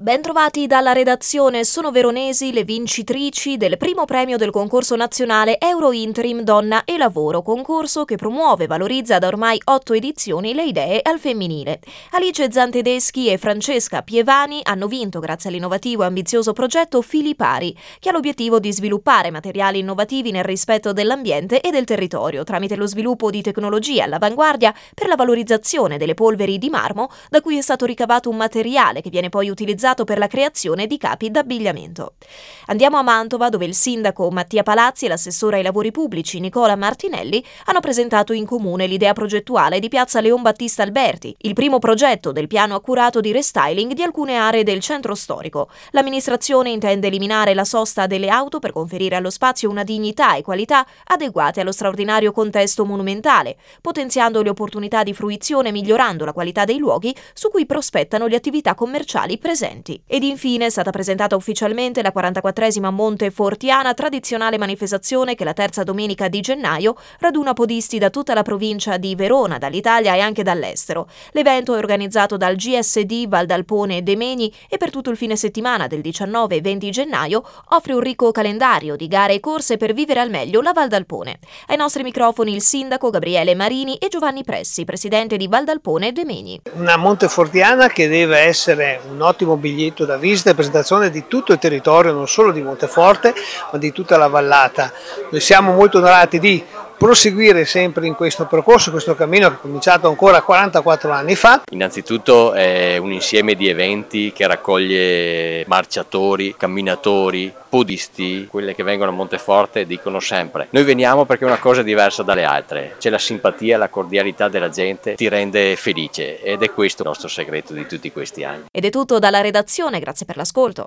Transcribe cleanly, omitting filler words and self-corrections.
Bentrovati dalla redazione, sono veronesi le vincitrici del primo premio del concorso nazionale Euro Interim Donna e Lavoro, concorso che promuove e valorizza da ormai 8 edizioni le idee al femminile. Alice Zantedeschi e Francesca Pievani hanno vinto grazie all'innovativo e ambizioso progetto Fili Pari, che ha l'obiettivo di sviluppare materiali innovativi nel rispetto dell'ambiente e del territorio, tramite lo sviluppo di tecnologie all'avanguardia per la valorizzazione delle polveri di marmo, da cui è stato ricavato un materiale che viene poi utilizzato per la creazione di capi d'abbigliamento. Andiamo a Mantova, dove il sindaco Mattia Palazzi e l'assessore ai lavori pubblici Nicola Martinelli hanno presentato in comune l'idea progettuale di Piazza Leon Battista Alberti, il primo progetto del piano accurato di restyling di alcune aree del centro storico. L'amministrazione intende eliminare la sosta delle auto per conferire allo spazio una dignità e qualità adeguate allo straordinario contesto monumentale, potenziando le opportunità di fruizione e migliorando la qualità dei luoghi su cui prospettano le attività commerciali presenti. Ed infine è stata presentata ufficialmente la 44esima Monte Fortiana, tradizionale manifestazione che la terza domenica di gennaio raduna podisti da tutta la provincia di Verona, dall'Italia e anche dall'estero. L'evento è organizzato dal GSD Val d'Alpone Demeni e per tutto il fine settimana del 19 e 20 gennaio offre un ricco calendario di gare e corse per vivere al meglio la Val d'Alpone. Ai nostri microfoni il sindaco Gabriele Marini e Giovanni Pressi, presidente di Val d'Alpone Demeni. Una Montefortiana che deve essere un ottimo biglietto da visita e presentazione di tutto il territorio, non solo di Monteforte, ma di tutta la vallata. Noi siamo molto onorati di proseguire sempre in questo percorso, questo cammino che è cominciato ancora 44 anni fa. Innanzitutto è un insieme di eventi che raccoglie marciatori, camminatori, podisti. Quelle che vengono a Monteforte dicono sempre: noi veniamo perché è una cosa diversa dalle altre, c'è la simpatia, la cordialità della gente, ti rende felice, ed è questo il nostro segreto di tutti questi anni. Ed è tutto dalla redazione, grazie per l'ascolto.